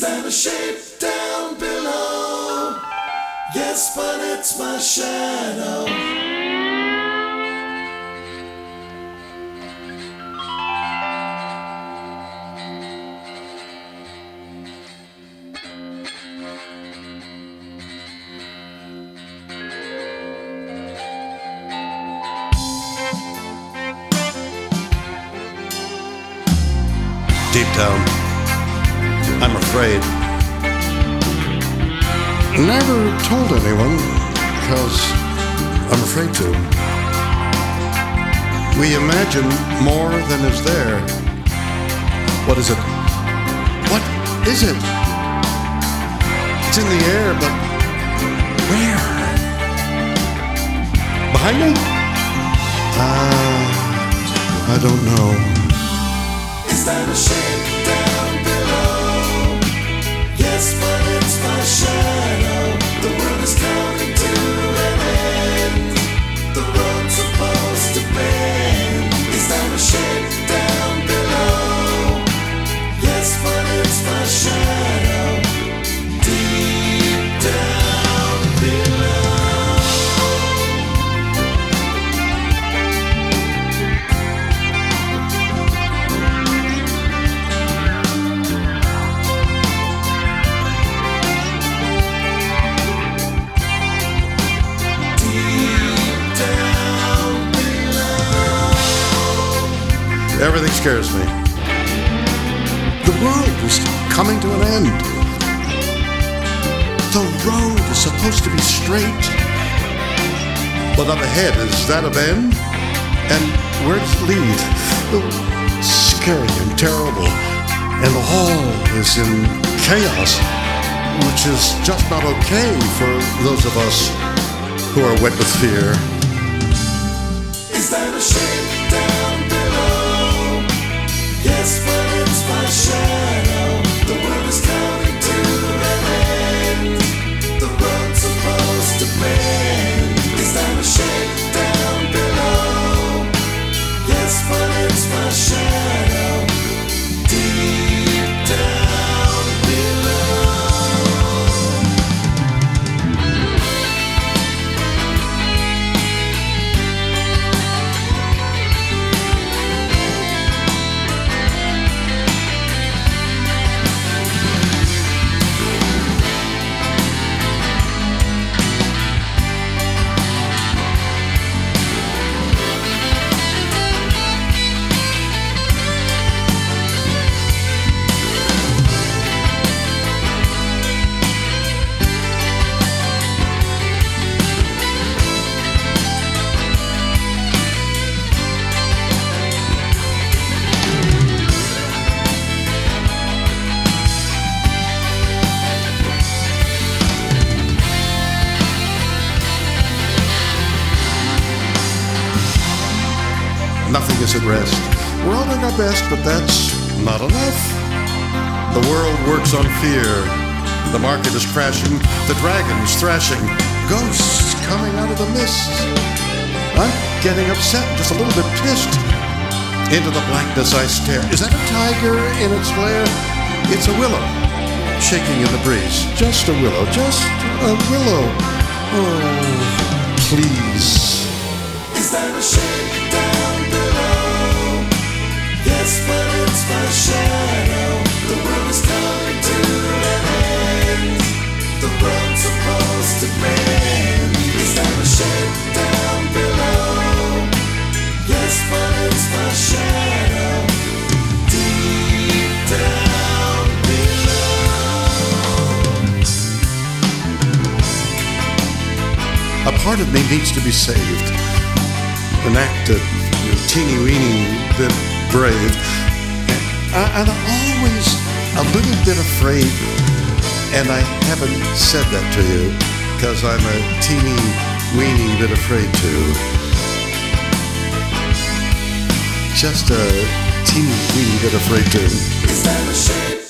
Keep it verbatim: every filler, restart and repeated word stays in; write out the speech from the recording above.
that a shape down below? Yes, but it's my shadow. Deep down, I'm afraid. Never told anyone, because I'm afraid to. We imagine more than is there. What is it? What is it? It's in the air, but where? Behind me? Ah, uh, I don't know. Is that a shape down below? Yes, but it's my shadow. The world is coming to an end. The road's supposed to bend. Is that a shape down below? Yes, but it's my shadow. Deep down below. Everything scares me. The world is coming to an end. The road is supposed to be straight. But up ahead, is that a bend? And where does it lead? Oh, scary and terrible. And all is in chaos, which is just not okay for those of us who are wet with fear. Is that a shape down below? Yes, but it's my shadow. The world is coming to an end. The road's supposed to bend. Is that a shape down below? Yes, but it's my shadow. Deep down below. Nothing is at rest. We're all doing our best, but that's not enough. The world works on fear. The market is crashing. The dragon is thrashing. Ghosts coming out of the mist. I'm getting upset, just a little bit pissed. Into the blackness I stare. Is that a tiger in its lair? It's a willow, shaking in the breeze. Just a willow, just a willow. Oh, please. Is that a shape down below? Yes, but it's my shadow. The world is coming to an end. The road's supposed to bend. Is that a shape down below? Yes, but it's my shadow. Deep down below. A part of me needs to be saved. An acted, teeny weeny bit brave. And I'm always a little bit afraid, and I haven't said that to you, because I'm a teeny weeny bit afraid too. Just a teeny weeny bit afraid too. Is that a shape